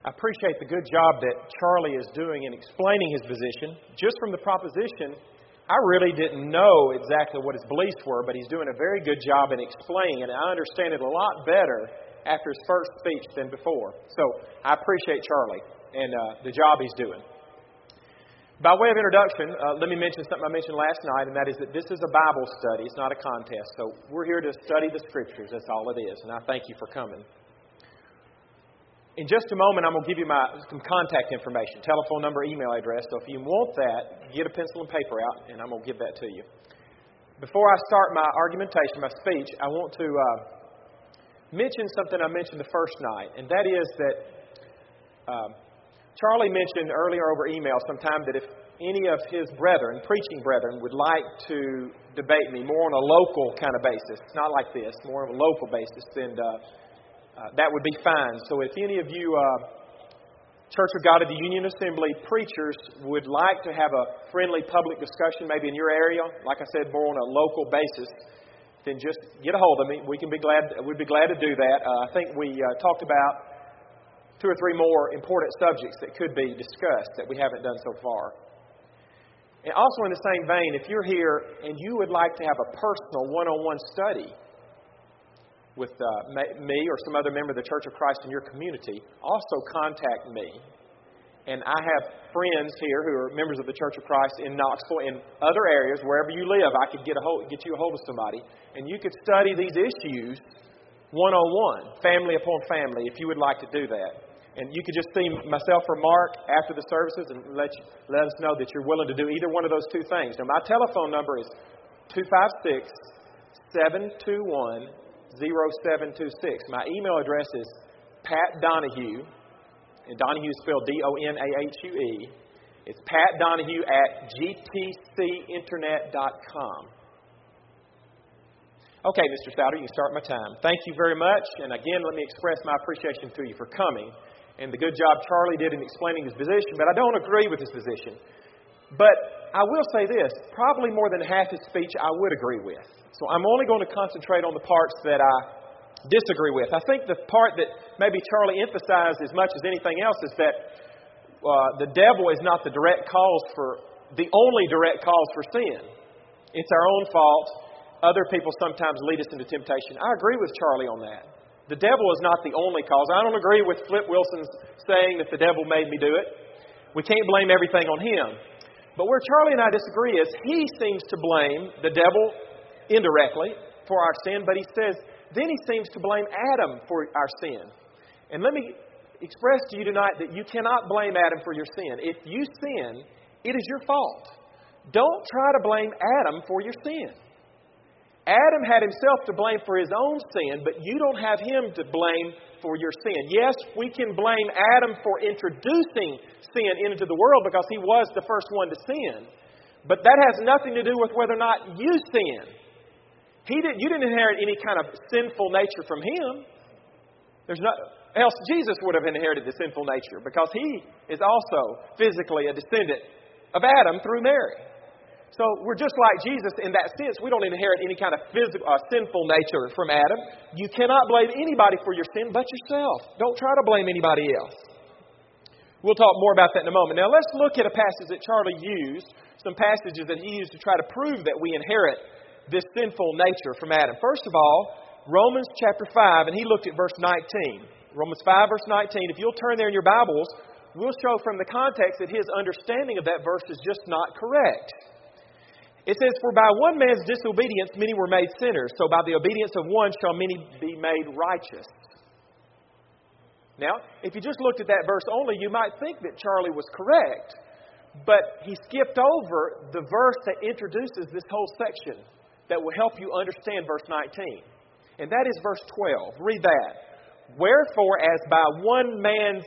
I appreciate the good job that Charlie is doing in explaining his position. Just from the proposition, I really didn't know exactly what his beliefs were, but he's doing a very good job in explaining it. And I understand it a lot better after his first speech than before. So I appreciate Charlie and the job he's doing. By way of introduction, let me mention something I mentioned last night, and that is that this is a Bible study. It's not a contest. So we're here to study the Scriptures. That's all it is. And I thank you for coming. In just a moment, I'm going to give you some contact information, telephone number, email address. So if you want that, get a pencil and paper out, and I'm going to give that to you. Before I start my argumentation, my speech, I want to mention something I mentioned the first night, and that is that Charlie mentioned earlier over email sometime that if any of his brethren, preaching brethren, would like to debate me more on a local kind of basis, not like this, more on a local basis, then that would be fine. So if any of you Church of God of the Union Assembly preachers would like to have a friendly public discussion maybe in your area, like I said, more on a local basis, then just get a hold of me. We'd be glad to do that. I think we talked about 2 or 3 more important subjects that could be discussed that we haven't done so far. And also in the same vein, if you're here and you would like to have a personal one-on-one study with me or some other member of the Church of Christ in your community, also contact me. And I have friends here who are members of the Church of Christ in Knoxville, in other areas, wherever you live. I could get you a hold of somebody, and you could study these issues one-on-one, family upon family, if you would like to do that. And you could just see myself or Mark after the services and let us know that you're willing to do either one of those 2 things. Now, my telephone number is 256-721-0726. My email address is Pat Donahue, and Donahue is spelled Donahue. It's Pat Donahue at gtcinternet.com. Okay, Mr. Souter, you can start my time. Thank you very much. And again, let me express my appreciation to you for coming and the good job Charlie did in explaining his position. But I don't agree with his position. But I will say this, probably more than half his speech I would agree with. So I'm only going to concentrate on the parts that I disagree with. I think the part that maybe Charlie emphasized as much as anything else is that the devil is not the only direct cause for sin. It's our own fault. Other people sometimes lead us into temptation. I agree with Charlie on that. The devil is not the only cause. I don't agree with Flip Wilson's saying that the devil made me do it. We can't blame everything on him. But where Charlie and I disagree is he seems to blame the devil indirectly for our sin, but he says then he seems to blame Adam for our sin. And let me express to you tonight that you cannot blame Adam for your sin. If you sin, it is your fault. Don't try to blame Adam for your sin. Adam had himself to blame for his own sin, but you don't have him to blame for your sin. Yes, we can blame Adam for introducing sin into the world because he was the first one to sin. But that has nothing to do with whether or not you sin. You didn't inherit any kind of sinful nature from him. Else Jesus would have inherited the sinful nature because he is also physically a descendant of Adam through Mary. So we're just like Jesus in that sense. We don't inherit any kind of sinful nature from Adam. You cannot blame anybody for your sin but yourself. Don't try to blame anybody else. We'll talk more about that in a moment. Now let's look at a passage that Charlie used, some passages that he used to try to prove that we inherit this sinful nature from Adam. First of all, Romans chapter 5, and he looked at verse 19. Romans 5, verse 19. If you'll turn there in your Bibles, we'll show from the context that his understanding of that verse is just not correct. It says, "For by one man's disobedience many were made sinners, so by the obedience of one shall many be made righteous." Now, if you just looked at that verse only, you might think that Charlie was correct. But he skipped over the verse that introduces this whole section that will help you understand verse 19. And that is verse 12. Read that. "Wherefore, as by one man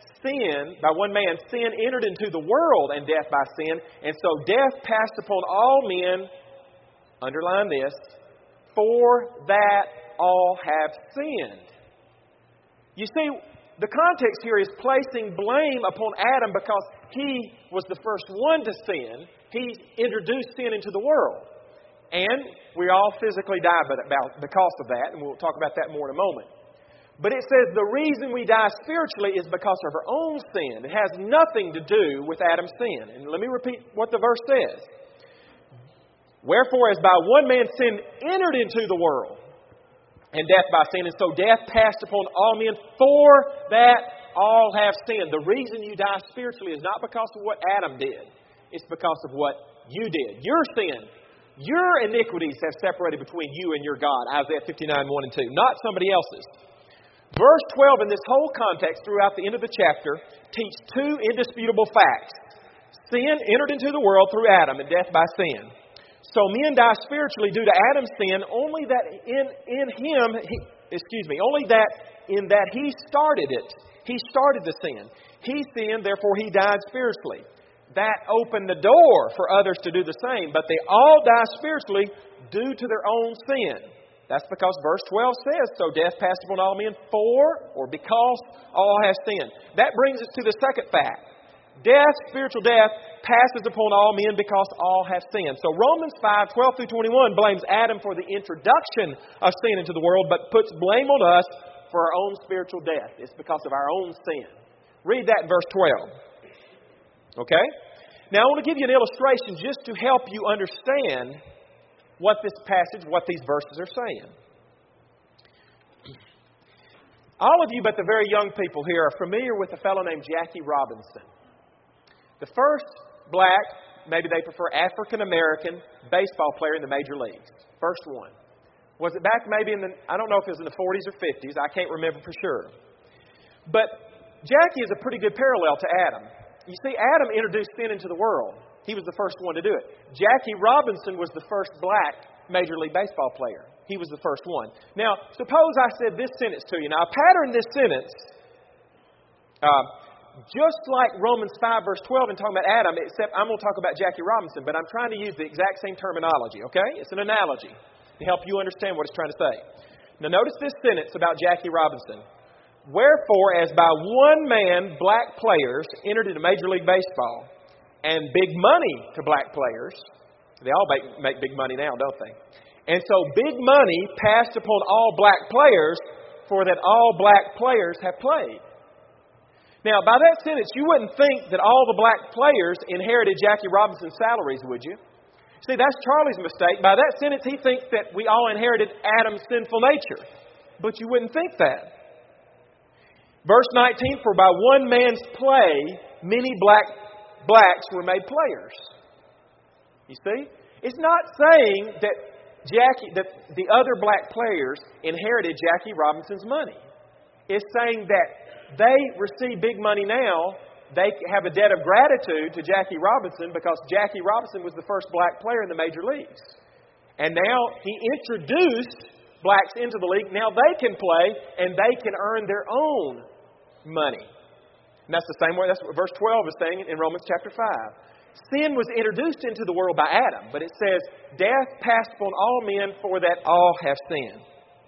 sin entered into the world, and death by sin, and so death passed upon all men," underline this, "for that all have sinned." You see, the context here is placing blame upon Adam because he was the first one to sin. He introduced sin into the world. And we all physically die because of that, and we'll talk about that more in a moment. But it says the reason we die spiritually is because of our own sin. It has nothing to do with Adam's sin. And let me repeat what the verse says. Wherefore, as by one man sin entered into the world, and death by sin, and so death passed upon all men, for that all have sinned. The reason you die spiritually is not because of what Adam did. It's because of what you did. Your sin, your iniquities have separated between you and your God. Isaiah 59, 1 and 2. Not somebody else's. Verse 12 in this whole context throughout the end of the chapter teach two indisputable facts. Sin entered into the world through Adam and death by sin. So men die spiritually due to Adam's sin only that in that he started it. He started the sin. He sinned, therefore he died spiritually. That opened the door for others to do the same, but they all die spiritually due to their own sin. That's because verse 12 says, so death passed upon all men because all have sinned. That brings us to the second fact. Death, spiritual death, passes upon all men because all have sinned. So Romans 5, 12 through 21 blames Adam for the introduction of sin into the world, but puts blame on us for our own spiritual death. It's because of our own sin. Read that in verse 12. Okay? Now I want to give you an illustration just to help you understand what this passage, what these verses are saying. All of you but the very young people here are familiar with a fellow named Jackie Robinson. The first black, maybe they prefer African-American, baseball player in the major leagues. First one. Was it back maybe I don't know if it was in the 40s or 50s. I can't remember for sure. But Jackie is a pretty good parallel to Adam. You see, Adam introduced sin into the world. He was the first one to do it. Jackie Robinson was the first black Major League Baseball player. He was the first one. Now, suppose I said this sentence to you. Now, I patterned this sentence just like Romans 5, verse 12, and talking about Adam, except I'm going to talk about Jackie Robinson, but I'm trying to use the exact same terminology, okay? It's an analogy to help you understand what it's trying to say. Now, notice this sentence about Jackie Robinson. Wherefore, as by one man black players entered into Major League Baseball, and big money to black players, they all make big money now, don't they? And so big money passed upon all black players, for that all black players have played. Now, by that sentence, you wouldn't think that all the black players inherited Jackie Robinson's salaries, would you? See, that's Charlie's mistake. By that sentence, he thinks that we all inherited Adam's sinful nature. But you wouldn't think that. Verse 19, for by one man's play, many blacks were made players. You see? It's not saying that the other black players inherited Jackie Robinson's money. It's saying that they receive big money now. They have a debt of gratitude to Jackie Robinson because Jackie Robinson was the first black player in the major leagues. And now he introduced blacks into the league. Now they can play and they can earn their own money. And that's the same way, that's what verse 12 is saying in Romans chapter 5. Sin was introduced into the world by Adam, but it says, death passed upon all men, for that all have sinned.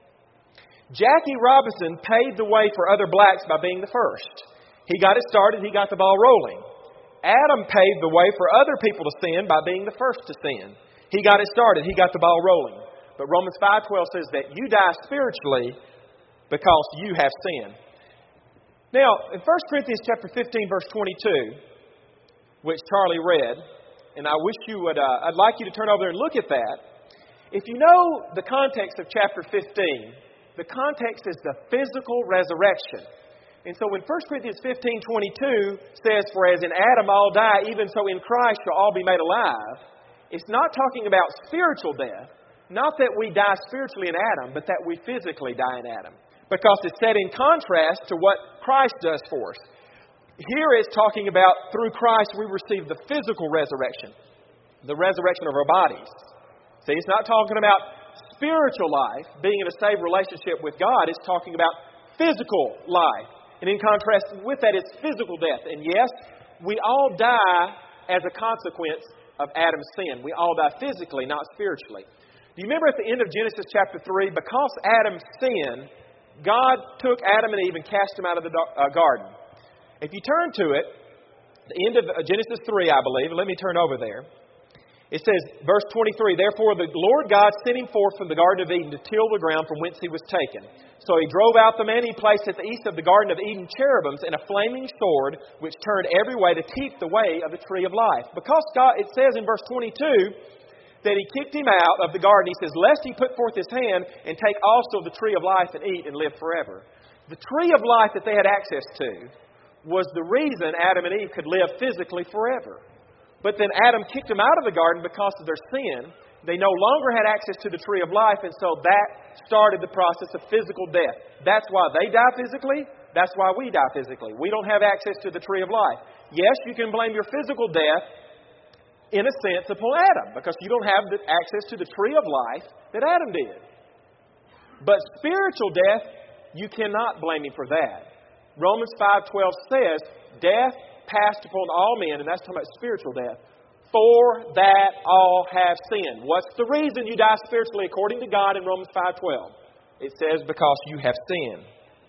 Jackie Robinson paved the way for other blacks by being the first. He got it started, he got the ball rolling. Adam paved the way for other people to sin by being the first to sin. He got it started, he got the ball rolling. But Romans 5:12 says that you die spiritually because you have sinned. Now, in 1 Corinthians chapter 15, verse 22, which Charlie read, and I wish you would, I'd like you to turn over there and look at that. If you know the context of chapter 15, the context is the physical resurrection. And so when 1 Corinthians 15:22 says, for as in Adam all die, even so in Christ shall all be made alive, it's not talking about spiritual death. Not that we die spiritually in Adam, but that we physically die in Adam. Because it's set in contrast to what Christ does for us. Here it's talking about through Christ we receive the physical resurrection. The resurrection of our bodies. See, it's not talking about spiritual life, being in a saved relationship with God. It's talking about physical life. And in contrast with that, it's physical death. And yes, we all die as a consequence of Adam's sin. We all die physically, not spiritually. Do you remember at the end of Genesis chapter 3, because Adam sinned, God took Adam and Eve and cast them out of the garden. If you turn to it, the end of Genesis 3, I believe, let me turn over there. It says, verse 23, Therefore the Lord God sent him forth from the Garden of Eden to till the ground from whence he was taken. So he drove out the man, and he placed at the east of the Garden of Eden cherubims and a flaming sword, which turned every way to keep the way of the tree of life. Because God, it says in verse 22, that he kicked him out of the garden. He says, lest he put forth his hand and take also the tree of life and eat and live forever. The tree of life that they had access to was the reason Adam and Eve could live physically forever. But then Adam kicked them out of the garden because of their sin. They no longer had access to the tree of life, and so that started the process of physical death. That's why they die physically. That's why we die physically. We don't have access to the tree of life. Yes, you can blame your physical death, in a sense, upon Adam, because you don't have the access to the tree of life that Adam did. But spiritual death, you cannot blame him for that. Romans 5:12 says, Death passed upon all men, and that's talking about spiritual death, for that all have sinned. What's the reason you die spiritually according to God in Romans 5:12? It says, because you have sinned.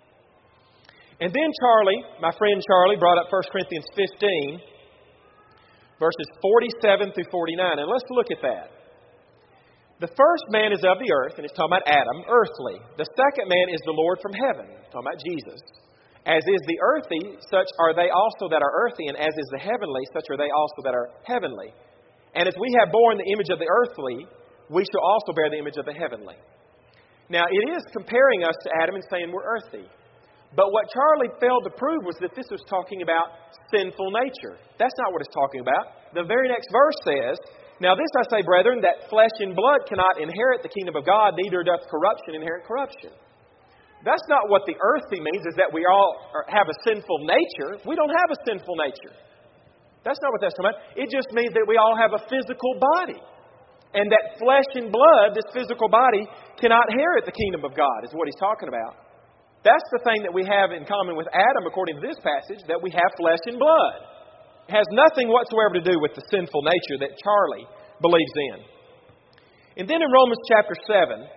And then my friend Charlie, brought up 1 Corinthians 15, verses 47 through 49. And let's look at that. The first man is of the earth, and it's talking about Adam, earthly. The second man is the Lord from heaven, talking about Jesus. As is the earthy, such are they also that are earthy, and as is the heavenly, such are they also that are heavenly. And as we have borne the image of the earthly, we shall also bear the image of the heavenly. Now, it is comparing us to Adam and saying we're earthy. But what Charlie failed to prove was that this was talking about sinful nature. That's not what it's talking about. The very next verse says, Now this I say, brethren, that flesh and blood cannot inherit the kingdom of God, neither doth corruption inherit corruption. That's not what the earthy means, is that we all have a sinful nature. We don't have a sinful nature. That's not what that's talking about. It just means that we all have a physical body. And that flesh and blood, this physical body, cannot inherit the kingdom of God, is what he's talking about. That's the thing that we have in common with Adam, according to this passage, that we have flesh and blood. It has nothing whatsoever to do with the sinful nature that Charlie believes in. And then in Romans chapter 7,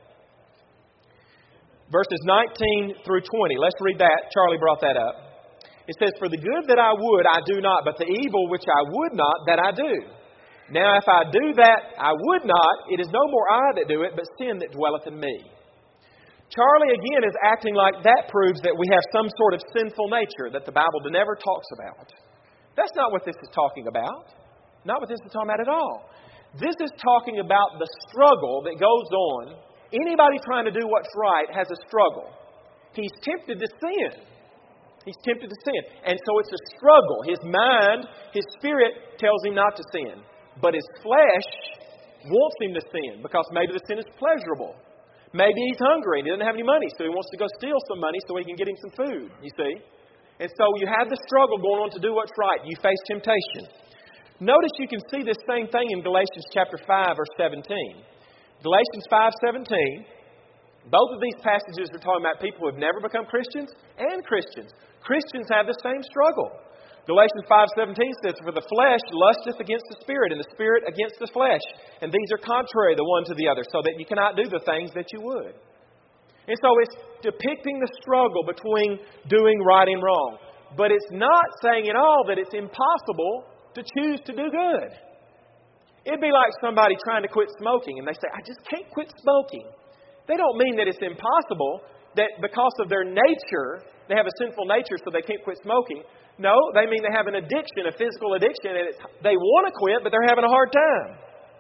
verses 19 through 20. Let's read that. Charlie brought that up. It says, For the good that I would, I do not, but the evil which I would not, that I do. Now if I do that I would not, it is no more I that do it, but sin that dwelleth in me. Charlie, again, is acting like that proves that we have some sort of sinful nature that the Bible never talks about. That's not what this is talking about. Not what this is talking about at all. This is talking about the struggle that goes on. Anybody trying to do what's right has a struggle. He's tempted to sin. He's tempted to sin. And so it's a struggle. His mind, his spirit tells him not to sin. But his flesh wants him to sin because maybe the sin is pleasurable. Maybe he's hungry and he doesn't have any money, so he wants to go steal some money so he can get him some food, you see. And so you have the struggle going on to do what's right. You face temptation. Notice you can see this same thing in Galatians chapter 5, verse 17. Galatians 5:17, both of these passages are talking about people who have never become Christians and Christians. Christians have the same struggle. Galatians 5:17 says, For the flesh lusteth against the Spirit, and the Spirit against the flesh. And these are contrary the one to the other, so that you cannot do the things that you would. And so it's depicting the struggle between doing right and wrong. But it's not saying at all that it's impossible to choose to do good. It'd be like somebody trying to quit smoking, and they say, I just can't quit smoking. They don't mean that it's impossible, that because of their nature, they have a sinful nature so they can't quit smoking. No, they mean they have an addiction, a physical addiction, and they want to quit, but they're having a hard time.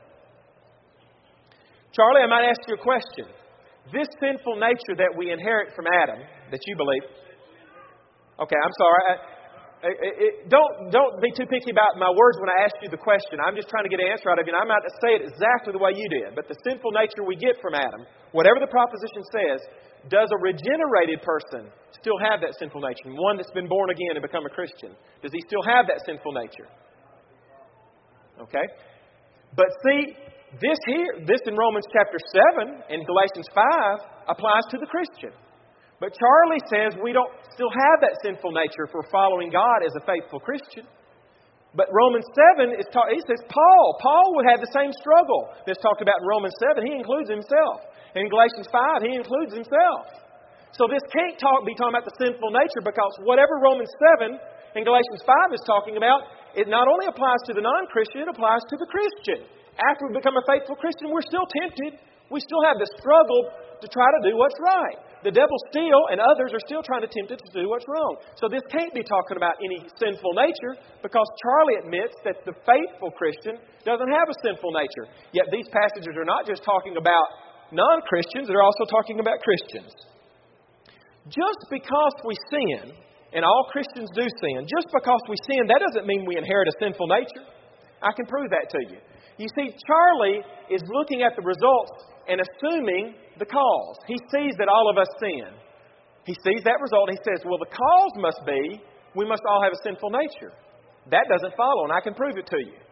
Charlie, I might ask you a question. This sinful nature that we inherit from Adam, that you believe... Okay, I'm sorry. Don't be too picky about my words when I ask you the question. I'm just trying to get an answer out of you, and I'm not to say it exactly the way you did. But the sinful nature we get from Adam, whatever the proposition says, does a regenerated person still have that sinful nature? One that's been born again and become a Christian, does he still have that sinful nature? Okay? But see, this in Romans chapter 7 and Galatians 5 applies to the Christian. But Charlie says we don't still have that sinful nature for following God as a faithful Christian. But Romans 7, he says Paul would have the same struggle that's talked about in Romans 7. He includes himself. In Galatians 5, he includes himself. So this can't be talking about the sinful nature, because whatever Romans 7 and Galatians 5 is talking about it not only applies to the non-Christian, it applies to the Christian. After we become a faithful Christian, we're still tempted. We still have the struggle to try to do what's right. The devil still, and others are still trying to tempt us to do what's wrong. So this can't be talking about any sinful nature, because Charlie admits that the faithful Christian doesn't have a sinful nature. Yet these passages are not just talking about non-Christians, they're also talking about Christians. Just because we sin, and all Christians do sin, just because we sin, that doesn't mean we inherit a sinful nature. I can prove that to you. You see, Charlie is looking at the results and assuming the cause. He sees that all of us sin. He sees that result and he says, well, the cause must be we must all have a sinful nature. That doesn't follow, and I can prove it to you.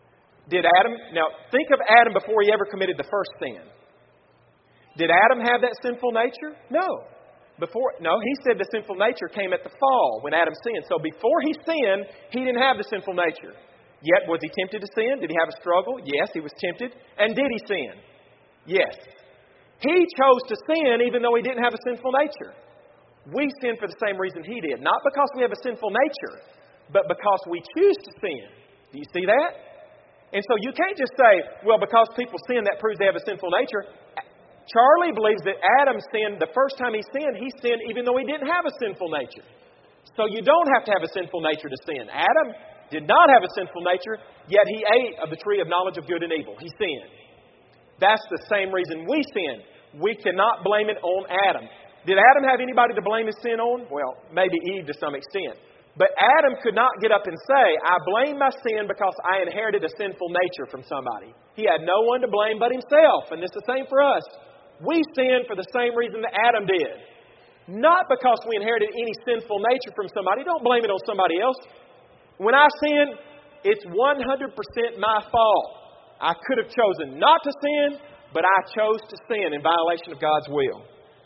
Now think of Adam before he ever committed the first sin. Did Adam have that sinful nature? No. He said the sinful nature came at the fall when Adam sinned. So before he sinned, he didn't have the sinful nature. Yet, was he tempted to sin? Did he have a struggle? Yes, he was tempted. And did he sin? Yes. He chose to sin even though he didn't have a sinful nature. We sin for the same reason he did. Not because we have a sinful nature, but because we choose to sin. Do you see that? And so you can't just say, well, because people sin, that proves they have a sinful nature. Charlie believes that Adam sinned the first time he sinned even though he didn't have a sinful nature. So you don't have to have a sinful nature to sin. Adam did not have a sinful nature, yet he ate of the tree of knowledge of good and evil. He sinned. That's the same reason we sin. We cannot blame it on Adam. Did Adam have anybody to blame his sin on? Well, maybe Eve to some extent. But Adam could not get up and say, I blame my sin because I inherited a sinful nature from somebody. He had no one to blame but himself. And it's the same for us. We sin for the same reason that Adam did. Not because we inherited any sinful nature from somebody. Don't blame it on somebody else. When I sin, it's 100% my fault. I could have chosen not to sin, but I chose to sin in violation of God's will.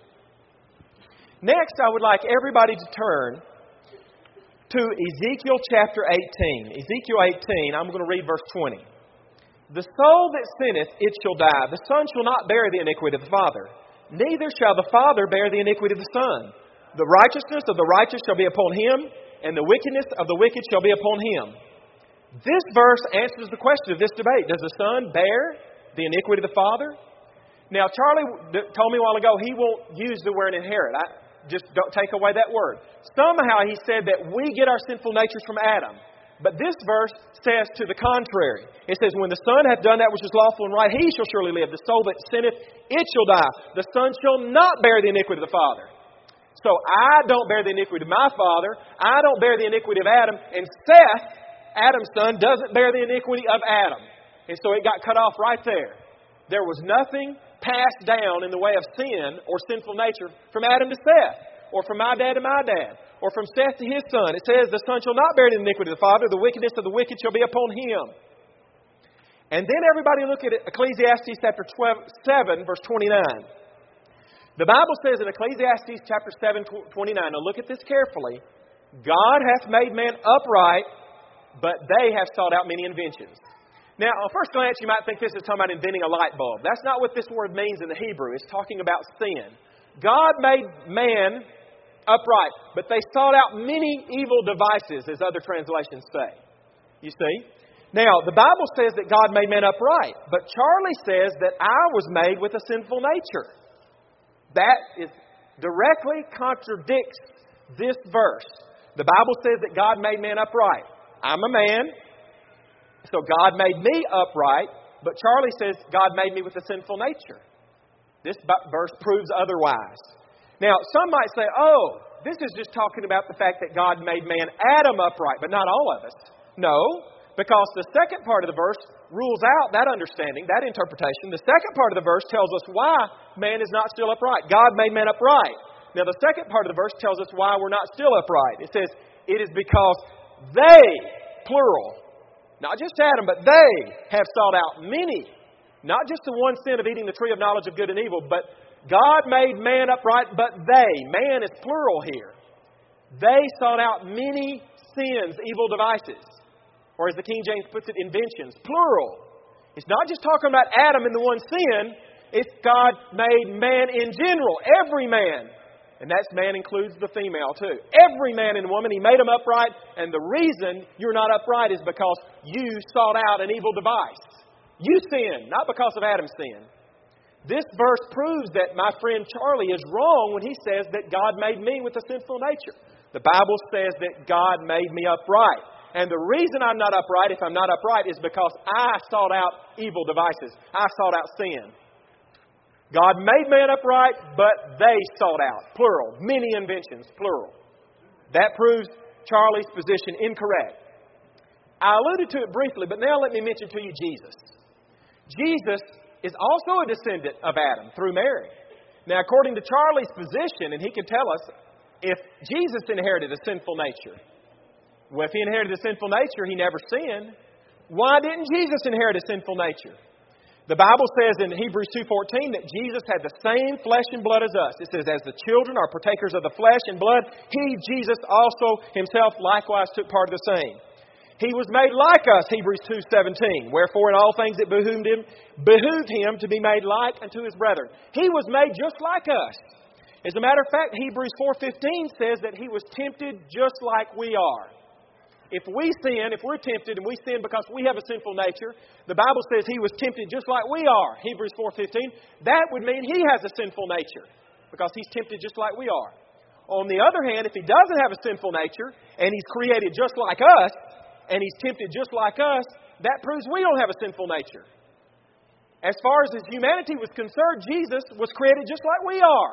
Next, I would like everybody to turn to Ezekiel chapter 18. Ezekiel 18, I'm going to read verse 20. The soul that sinneth, it shall die. The son shall not bear the iniquity of the father, neither shall the father bear the iniquity of the son. The righteousness of the righteous shall be upon him, and the wickedness of the wicked shall be upon him. This verse answers the question of this debate. Does the son bear the iniquity of the father? Now, Charlie told me a while ago he won't use the word inherit. Just don't take away that word. Somehow he said that we get our sinful natures from Adam. But this verse says to the contrary. It says, when the son hath done that which is lawful and right, he shall surely live. The soul that sinneth, it shall die. The son shall not bear the iniquity of the father. So I don't bear the iniquity of my father. I don't bear the iniquity of Adam. And Seth, Adam's son, doesn't bear the iniquity of Adam. And so it got cut off right there. There was nothing passed down in the way of sin or sinful nature from Adam to Seth, or from my dad to my dad, or from Seth to his son. It says, the son shall not bear the iniquity of the father. The wickedness of the wicked shall be upon him. And then everybody look at Ecclesiastes chapter 7, verse 29. The Bible says in Ecclesiastes chapter 7, 29, now look at this carefully. God hath made man upright, but they have sought out many inventions. Now, on first glance, you might think this is talking about inventing a light bulb. That's not what this word means in the Hebrew. It's talking about sin. God made man upright, but they sought out many evil devices, as other translations say. You see? Now, the Bible says that God made man upright, but Charlie says that I was made with a sinful nature. That directly contradicts this verse. The Bible says that God made man upright. I'm a man, so God made me upright, but Charlie says God made me with a sinful nature. This verse proves otherwise. Now, some might say, oh, this is just talking about the fact that God made man Adam upright, but not all of us. No, because the second part of the verse rules out that understanding, that interpretation. The second part of the verse tells us why man is not still upright. God made man upright. Now, the second part of the verse tells us why we're not still upright. It says, it is because they, plural, not just Adam, but they have sought out many. Not just the one sin of eating the tree of knowledge of good and evil, but God made man upright, but they. Man is plural here. They sought out many sins, evil devices. Or as the King James puts it, inventions, plural. It's not just talking about Adam and the one sin. It's God made man in general, every man. And that man includes the female too. Every man and woman, He made them upright. And the reason you're not upright is because you sought out an evil device. You sinned, not because of Adam's sin. This verse proves that my friend Charlie is wrong when he says that God made me with a sinful nature. The Bible says that God made me upright. And the reason I'm not upright, if I'm not upright, is because I sought out evil devices. I sought out sin. God made man upright, but they sought out, plural, many inventions, plural. That proves Charlie's position incorrect. I alluded to it briefly, but now let me mention to you Jesus. Jesus is also a descendant of Adam through Mary. Now, according to Charlie's position, and he can tell us, if Jesus inherited a sinful nature, well, if He inherited a sinful nature, He never sinned. Why didn't Jesus inherit a sinful nature? The Bible says in Hebrews 2:14 that Jesus had the same flesh and blood as us. It says, as the children are partakers of the flesh and blood, He, Jesus, also Himself likewise took part of the same. He was made like us, Hebrews 2:17. Wherefore in all things it behooved Him to be made like unto His brethren. He was made just like us. As a matter of fact, Hebrews 4:15 says that He was tempted just like we are. If we sin, if we're tempted and we sin because we have a sinful nature, the Bible says He was tempted just like we are, Hebrews 4:15. That would mean He has a sinful nature because He's tempted just like we are. On the other hand, if He doesn't have a sinful nature and He's created just like us and He's tempted just like us, that proves we don't have a sinful nature. As far as His humanity was concerned, Jesus was created just like we are.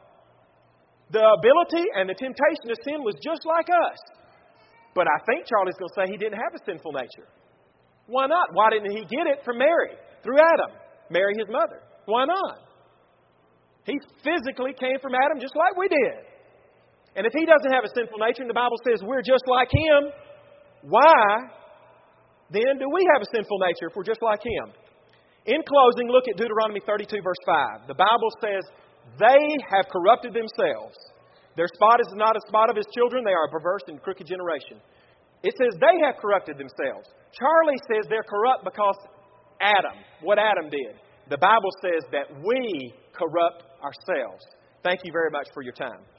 The ability and the temptation to sin was just like us. But I think Charlie's going to say He didn't have a sinful nature. Why not? Why didn't He get it from Mary, through Adam? Mary, His mother. Why not? He physically came from Adam just like we did. And if He doesn't have a sinful nature, and the Bible says we're just like Him, why then do we have a sinful nature if we're just like Him? In closing, look at Deuteronomy 32, verse 5. The Bible says, they have corrupted themselves. Their spot is not a spot of His children. They are a perverse and crooked generation. It says they have corrupted themselves. Charlie says they're corrupt because what Adam did. The Bible says that we corrupt ourselves. Thank you very much for your time.